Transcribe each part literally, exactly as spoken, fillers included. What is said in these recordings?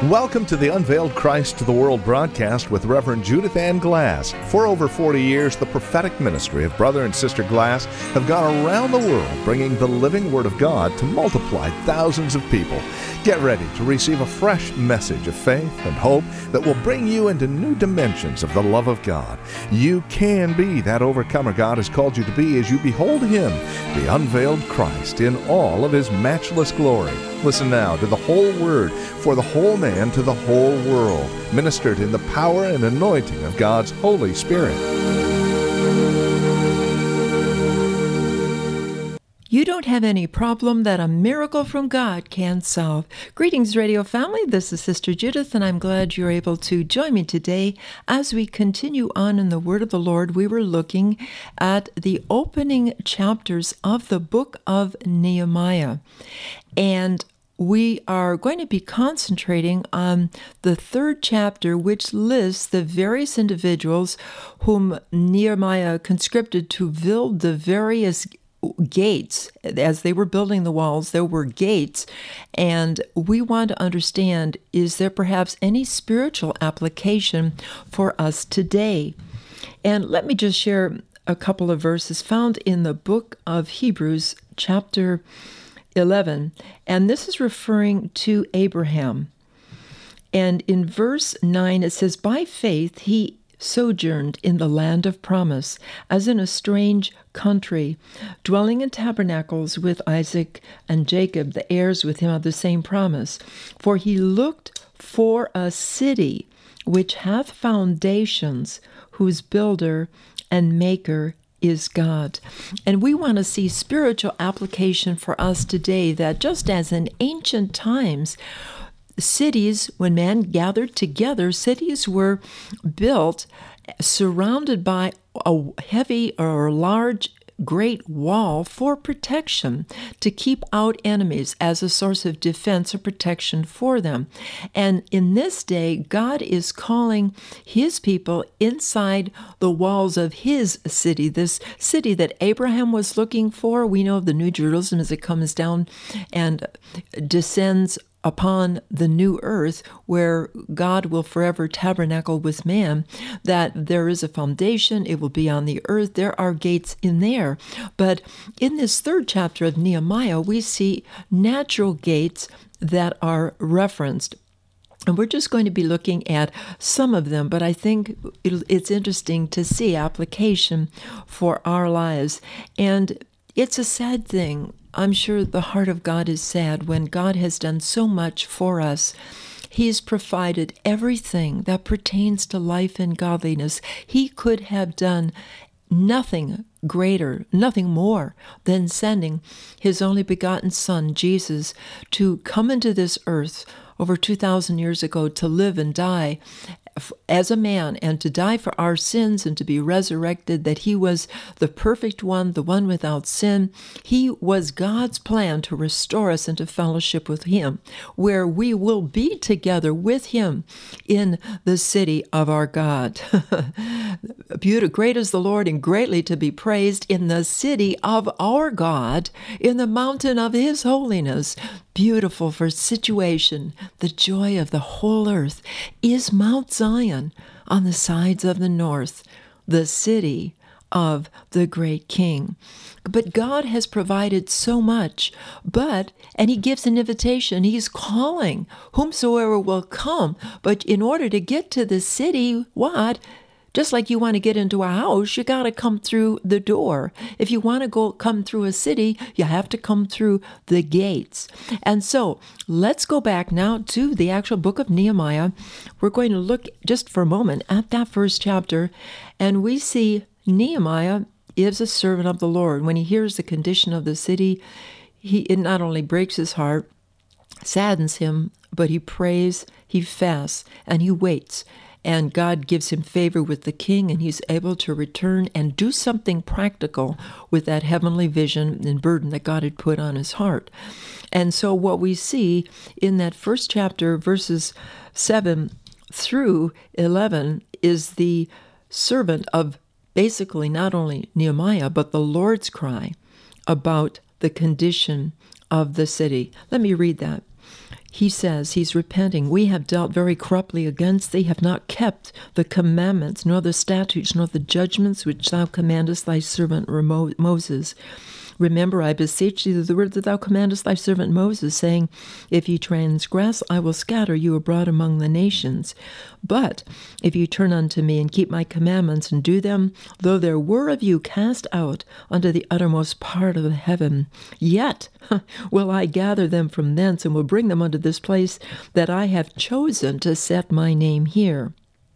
Welcome to the Unveiled Christ to the World broadcast with Reverend Judith Ann Glass. For over forty years, the prophetic ministry of Brother and Sister Glass have gone around the world bringing the living Word of God to multiply thousands of people. Get ready to receive a fresh message of faith and hope that will bring you into new dimensions of the love of God. You can be that overcomer God has called you to be as you behold Him, the unveiled Christ, in all of His matchless glory. Listen now to the whole Word for the whole man to the whole world, ministered in the power and anointing of God's Holy Spirit. You don't have any problem that a miracle from God can solve. Greetings, radio family. This is Sister Judith, and I'm glad you're able to join me today. As we continue on in the Word of the Lord, we were looking at the opening chapters of the book of Nehemiah. And we are going to be concentrating on the third chapter, which lists the various individuals whom Nehemiah conscripted to build the various gates. As they were building the walls, there were gates, and we want to understand, is there perhaps any spiritual application for us today? And let me just share a couple of verses found in the book of Hebrews, chapter eleven, and this is referring to Abraham. And in verse nine, it says, "By faith he sojourned in the land of promise, as in a strange country, dwelling in tabernacles with Isaac and Jacob, the heirs with him of the same promise. For he looked for a city which hath foundations, whose builder and maker is God." And we want to see spiritual application for us today, that just as in ancient times, cities, when man gathered together, cities were built surrounded by a heavy or large great wall for protection, to keep out enemies as a source of defense or protection for them. And in this day, God is calling His people inside the walls of His city, this city that Abraham was looking for. We know of the New Jerusalem as it comes down and descends upon the new earth where God will forever tabernacle with man, that there is a foundation, it will be on the earth, there are gates in there. But in this third chapter of Nehemiah, we see natural gates that are referenced. And we're just going to be looking at some of them, but I think it's interesting to see application for our lives. And it's a sad thing. I'm sure the heart of God is sad when God has done so much for us. He's provided everything that pertains to life and godliness. He could have done nothing greater, nothing more than sending His only begotten Son, Jesus, to come into this earth over two thousand years ago to live and die as a man, and to die for our sins and to be resurrected, that He was the perfect one, the one without sin. He was God's plan to restore us into fellowship with Him, where we will be together with Him in the city of our God. Beautiful, great is the Lord and greatly to be praised in the city of our God, in the mountain of His holiness. Beautiful for situation, the joy of the whole earth is Mount Zion on the sides of the north, the city of the great King. But God has provided so much, but, and He gives an invitation, He's calling whomsoever will come. But in order to get to the city, what? Just like you want to get into a house, you got to come through the door. If you want to go come through a city, you have to come through the gates. And so let's go back now to the actual book of Nehemiah. We're going to look just for a moment at that first chapter, and we see Nehemiah is a servant of the Lord. When he hears the condition of the city, he it not only breaks his heart, saddens him, but he prays, he fasts, and he waits. And God gives him favor with the king, and he's able to return and do something practical with that heavenly vision and burden that God had put on his heart. And so what we see in that first chapter, verses seven through eleven, is the servant of basically not only Nehemiah, but the Lord's cry about the condition of the city. Let me read that. he says he's repenting. We have dealt very corruptly against thee, have not kept the commandments, nor the statutes, nor the judgments which thou commandest thy servant Moses. Remember, I beseech thee, the word that thou commandest thy servant Moses, saying, if ye transgress, I will scatter you abroad among the nations. But if ye turn unto me and keep my commandments and do them, though there were of you cast out unto the uttermost part of the heaven, yet will I gather them from thence and will bring them unto this place that I have chosen to set my name here.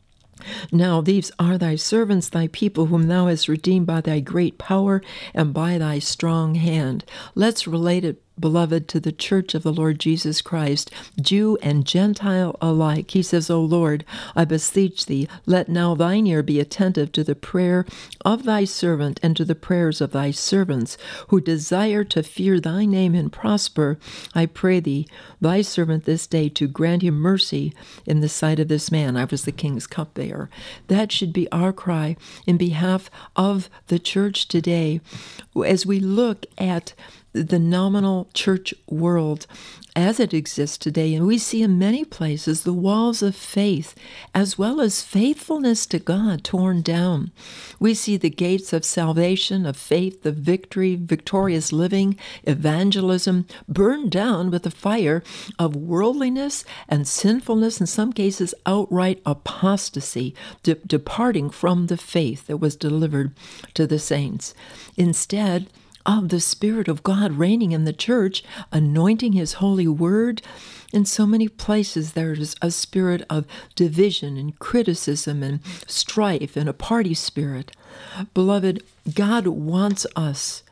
Now these are thy servants, thy people, whom thou hast redeemed by thy great power and by thy strong hand. Let's relate it, beloved, to the church of the Lord Jesus Christ, Jew and Gentile alike. He says, O Lord, I beseech thee, let now thine ear be attentive to the prayer of thy servant and to the prayers of thy servants, who desire to fear thy name and prosper. I pray thee, thy servant this day, to grant him mercy in the sight of this man. I was the king's cupbearer. That should be our cry in behalf of the church today. As we look at the nominal church world as it exists today, and we see in many places the walls of faith as well as faithfulness to God torn down. We see the gates of salvation, of faith, of victory, victorious living, evangelism burned down with the fire of worldliness and sinfulness, in some cases outright apostasy, de- departing from the faith that was delivered to the saints. Instead of the Spirit of God reigning in the church, anointing his holy word, in so many places there is a spirit of division and criticism and strife and a party spirit. Beloved, God wants us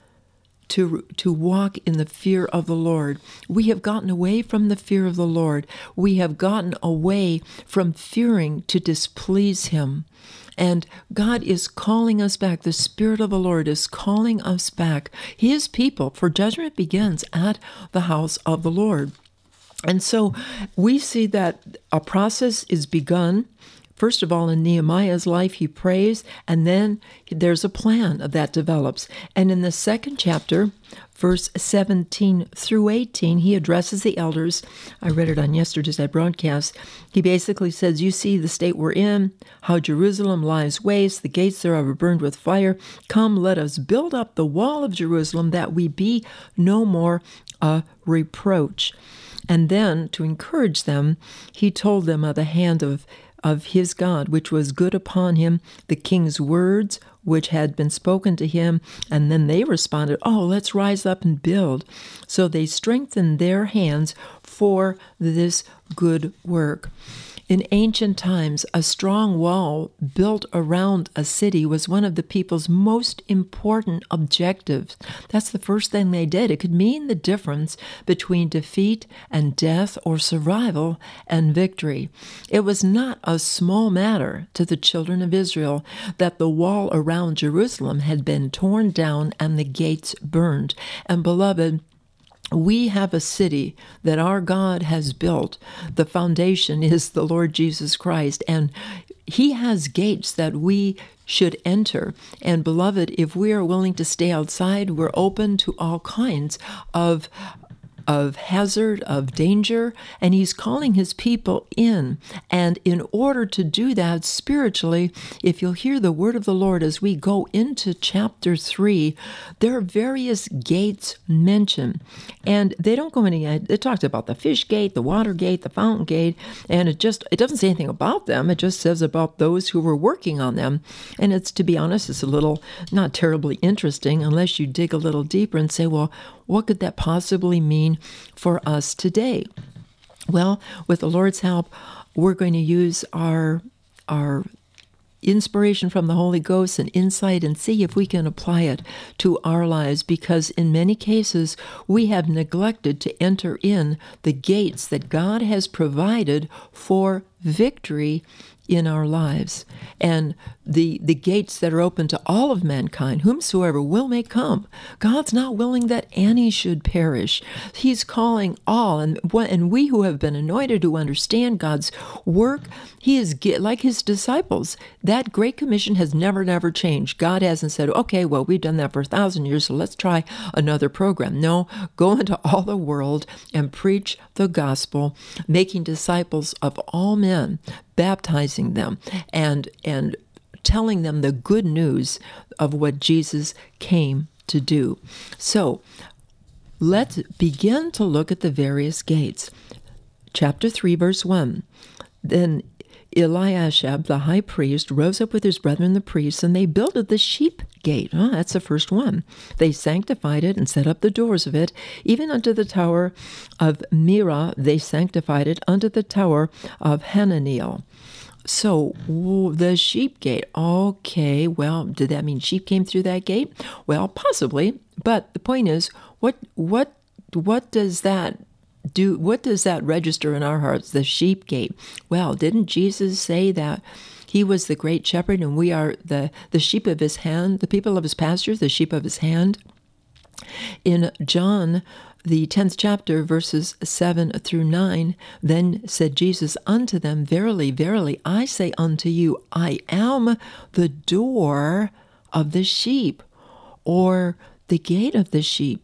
to, to walk in the fear of the Lord. We have gotten away from the fear of the Lord. We have gotten away from fearing to displease him. And God is calling us back. The Spirit of the Lord is calling us back, his people, for judgment begins at the house of the Lord. And so we see that a process is begun. First of all, in Nehemiah's life, he prays, and then there's a plan that develops. And in the second chapter, verse seventeen through eighteen, he addresses the elders. I read it on yesterday's broadcast. He basically says, you see the state we're in, how Jerusalem lies waste, the gates thereof are burned with fire. Come, let us build up the wall of Jerusalem, that we be no more a reproach. And then, to encourage them, he told them of the hand of of his God, which was good upon him, the king's words, which had been spoken to him. And then they responded, oh, let's rise up and build. So they strengthened their hands for this good work. In ancient times, a strong wall built around a city was one of the people's most important objectives. That's the first thing they did. It could mean the difference between defeat and death, or survival and victory. It was not a small matter to the children of Israel that the wall around Jerusalem had been torn down and the gates burned. And beloved, we have a city that our God has built. The foundation is the Lord Jesus Christ, and he has gates that we should enter. And beloved, if we are willing to stay outside, we're open to all kinds of of hazard, of danger, and he's calling his people in. And in order to do that spiritually, if you'll hear the word of the Lord as we go into chapter three, there are various gates mentioned. And they don't go any, it talks about the fish gate, the water gate, the fountain gate, and it just, it doesn't say anything about them. It just says about those who were working on them. And it's, to be honest, it's a little, not terribly interesting unless you dig a little deeper and say, well, what could that possibly mean for us today? Well, with the Lord's help, we're going to use our our inspiration from the Holy Ghost and insight and see if we can apply it to our lives, because in many cases we have neglected to enter in the gates that God has provided for victory in our lives. And the, the gates that are open to all of mankind, whomsoever will may come. God's not willing that any should perish. He's calling all, and, and we who have been anointed, who understand God's work, he is, like his disciples, that Great Commission has never, never changed. God hasn't said, okay, well, we've done that for a thousand years, so let's try another program. No, go into all the world and preach the gospel, making disciples of all men, baptizing them, and and telling them the good news of what Jesus came to do. So let's begin to look at the various gates. Chapter three, verse one. Then Eliashib, the high priest, rose up with his brethren the priests, and they builded the sheep gate. Oh, that's the first one. They sanctified it and set up the doors of it. Even unto the tower of Mira, they sanctified it, unto the tower of Hananiel. So, the sheep gate. Okay, well, did that mean sheep came through that gate? Well, possibly. But the point is, what what what does that do? What does that register in our hearts? The sheep gate. Well, didn't Jesus say that he was the great shepherd and we are the, the sheep of his hand, the people of his pastures, the sheep of his hand? In John, the tenth chapter, verses seven through nine, then said Jesus unto them, Verily, verily, I say unto you, I am the door of the sheep, or the gate of the sheep.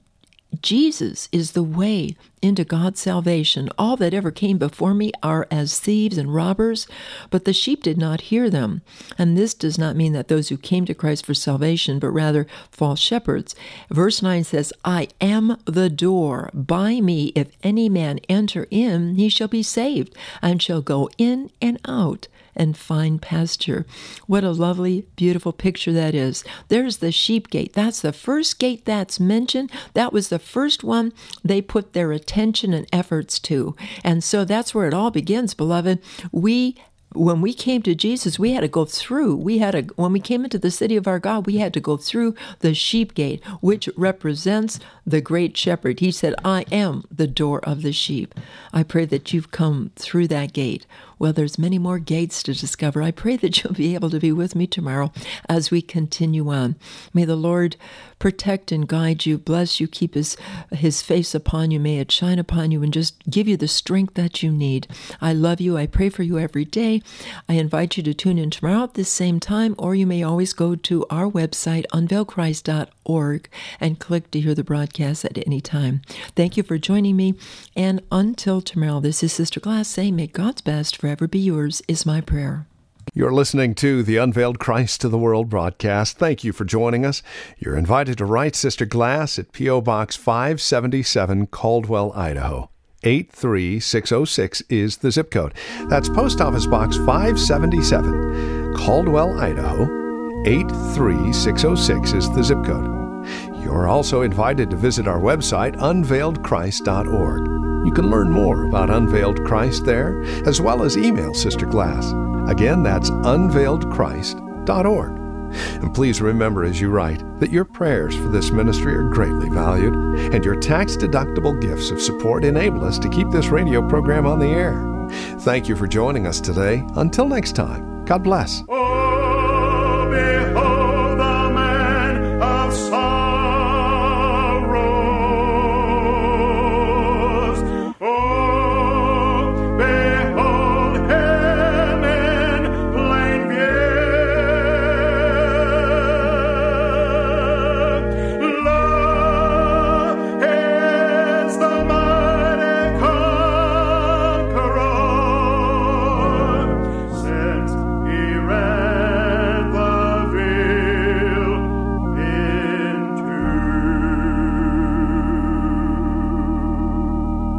Jesus is the way into God's salvation. All that ever came before me are as thieves and robbers, but the sheep did not hear them. And this does not mean that those who came to Christ for salvation, but rather false shepherds. Verse nine says, I am the door. By me, if any man enter in, he shall be saved, and shall go in and out and find pasture. What a lovely, beautiful picture that is. There's the sheep gate. That's the first gate that's mentioned. That was the first one they put their attention and efforts to. And so that's where it all begins, beloved. We When we came to Jesus, we had to go through. We had to, when we came into the city of our God, we had to go through the sheep gate, which represents the great shepherd. He said, I am the door of the sheep. I pray that you've come through that gate. Well, there's many more gates to discover. I pray that you'll be able to be with me tomorrow as we continue on. May the Lord protect and guide you, bless you, keep his, his face upon you. May it shine upon you and just give you the strength that you need. I love you. I pray for you every day. I invite you to tune in tomorrow at this same time, or you may always go to our website, unveil christ dot org, and click to hear the broadcast at any time. Thank you for joining me, and until tomorrow, this is Sister Glass saying, may God's best forever be yours, is my prayer. You're listening to the Unveiled Christ to the World broadcast. Thank you for joining us. You're invited to write Sister Glass at P O. Box five seventy-seven, Caldwell, Idaho. eight three six oh six is the zip code. That's Post Office Box five seventy-seven, Caldwell, Idaho. eight three six oh six is the zip code. You're also invited to visit our website, unveiled christ dot org. You can learn more about Unveiled Christ there, as well as email Sister Glass. Again, that's unveiled christ dot org. And please remember as you write that your prayers for this ministry are greatly valued, and your tax-deductible gifts of support enable us to keep this radio program on the air. Thank you for joining us today. Until next time, God bless.